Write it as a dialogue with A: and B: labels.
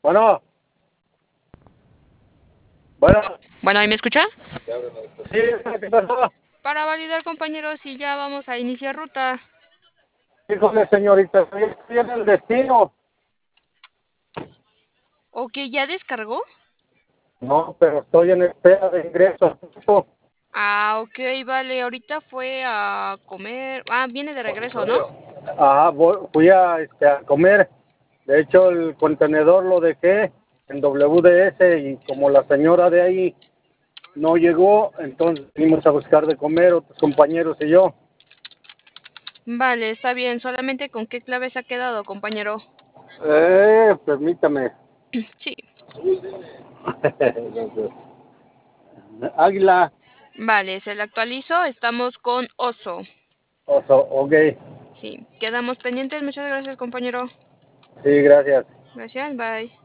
A: Bueno, bueno,
B: Bueno, ¿ahí me escucha?
A: sí, ¿qué pasó?
B: Para validar, compañeros, si ya vamos a iniciar ruta.
A: Híjole, señorita, estoy en el destino.
B: ¿Ok, ya descargó?
A: No, pero estoy en espera de ingreso.
B: Ah, ok, vale. Ahorita fue a comer. Ah, viene de regreso, ¿no?
A: Fui a comer. De hecho, el contenedor lo dejé en WDS y como la señora de ahí no llegó, entonces vinimos a buscar de comer, otros compañeros y yo.
B: Vale, está bien. Solamente con qué clave se ha quedado, compañero.
A: Permítame.
B: Sí.
A: Águila,
B: Vale, se le actualizó. Estamos con oso.
A: oso, ok.
B: Sí. Quedamos pendientes. Muchas gracias, compañero.
A: Sí, gracias.
B: Gracias, bye.